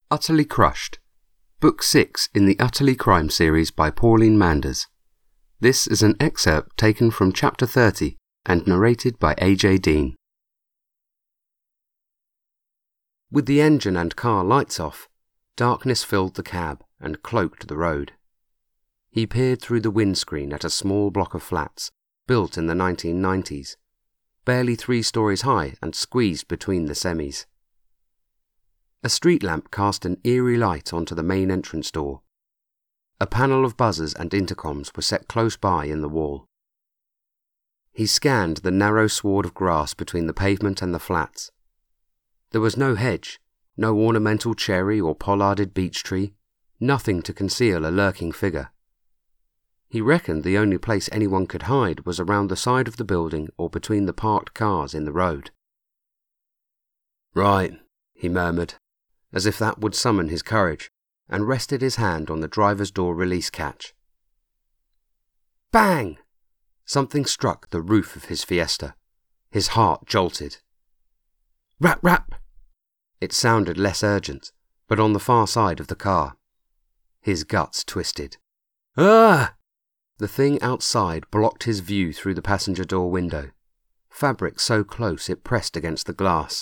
Utterly Crushed, Book 6 in the Utterly Crime series by Pauline Manders. This is an excerpt taken from Chapter 30 and narrated by A.J. Dean. With the engine and car lights off, darkness filled the cab and cloaked the road. He peered through the windscreen at a small block of flats, built in the 1990s, barely 3 stories high and squeezed between the semis. A street lamp cast an eerie light onto the main entrance door. A panel of buzzers and intercoms were set close by in the wall. He scanned the narrow sward of grass between the pavement and the flats. There was no hedge, no ornamental cherry or pollarded beech tree, nothing to conceal a lurking figure. He reckoned the only place anyone could hide was around the side of the building or between the parked cars in the road. "Right," he murmured, as if that would summon his courage, and rested his hand on the driver's door release catch. Bang! Something struck the roof of his Fiesta. His heart jolted. Rap, rap! It sounded less urgent, but on the far side of the car. His guts twisted. Ah! The thing outside blocked his view through the passenger door window, fabric so close it pressed against the glass.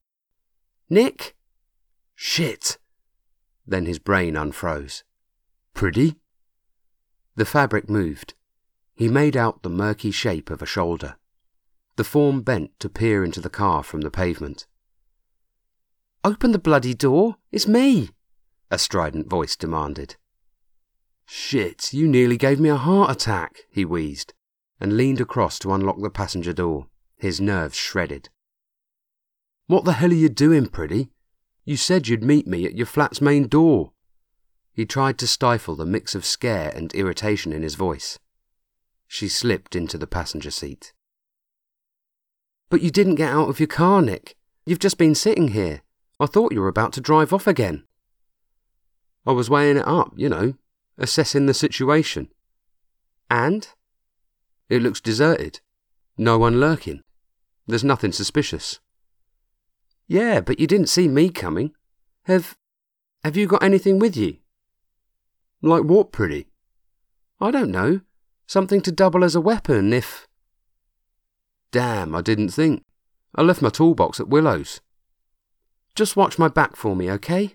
Nick? Shit! Then his brain unfroze. Pretty? The fabric moved. He made out the murky shape of a shoulder. The form bent to peer into the car from the pavement. Open the bloody door! It's me! A strident voice demanded. Shit, you nearly gave me a heart attack, he wheezed, and leaned across to unlock the passenger door, his nerves shredded. What the hell are you doing, Pretty? You said you'd meet me at your flat's main door. He tried to stifle the mix of scare and irritation in his voice. She slipped into the passenger seat. But you didn't get out of your car, Nick. You've just been sitting here. I thought you were about to drive off again. I was weighing it up, assessing the situation. And? It looks deserted. No one lurking. There's nothing suspicious. Yeah, but you didn't see me coming. Have you got anything with you? Like what, Pretty? I don't know. Something to double as a weapon if... Damn, I didn't think. I left my toolbox at Willow's. Just watch my back for me, okay?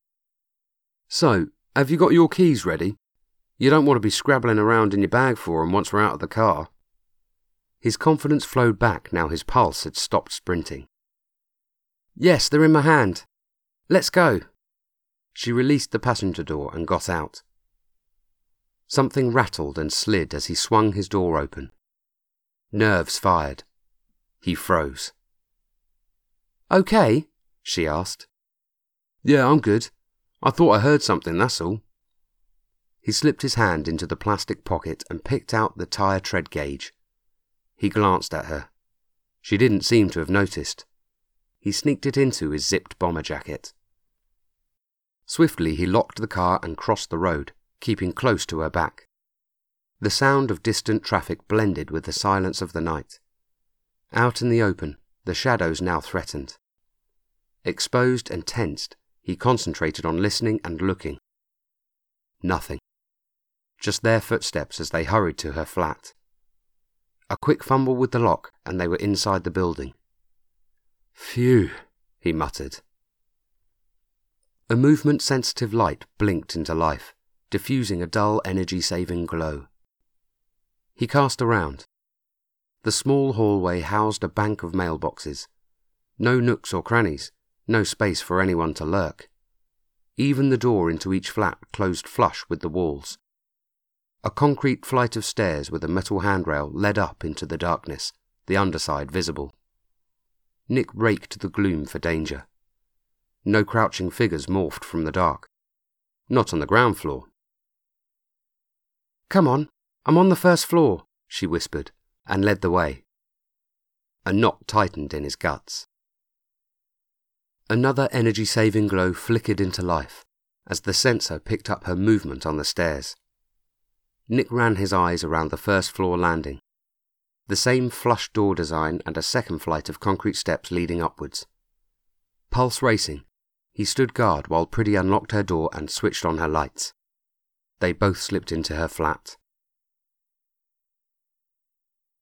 So, have you got your keys ready? You don't want to be scrabbling around in your bag for 'em once we're out of the car. His confidence flowed back now his pulse had stopped sprinting. Yes, they're in my hand. Let's go. She released the passenger door and got out. Something rattled and slid as he swung his door open. Nerves fired. He froze. Okay? She asked. Yeah, I'm good. I thought I heard something, that's all. He slipped his hand into the plastic pocket and picked out the tyre tread gauge. He glanced at her. She didn't seem to have noticed. He sneaked it into his zipped bomber jacket. Swiftly he locked the car and crossed the road, keeping close to her back. The sound of distant traffic blended with the silence of the night. Out in the open, the shadows now threatened. Exposed and tensed, he concentrated on listening and looking. Nothing. Just their footsteps as they hurried to her flat. A quick fumble with the lock and they were inside the building. Phew, he muttered. A movement-sensitive light blinked into life, diffusing a dull energy-saving glow. He cast around. The small hallway housed a bank of mailboxes. No nooks or crannies, no space for anyone to lurk. Even the door into each flat closed flush with the walls. A concrete flight of stairs with a metal handrail led up into the darkness, the underside visible. Nick raked the gloom for danger. No crouching figures morphed from the dark. Not on the ground floor. Come on, I'm on the first floor, she whispered, and led the way. A knot tightened in his guts. Another energy-saving glow flickered into life as the sensor picked up her movement on the stairs. Nick ran his eyes around the first floor landing. The same flush door design and a second flight of concrete steps leading upwards. Pulse racing, He stood guard while Priddy unlocked her door and switched on her lights. They both slipped into her flat.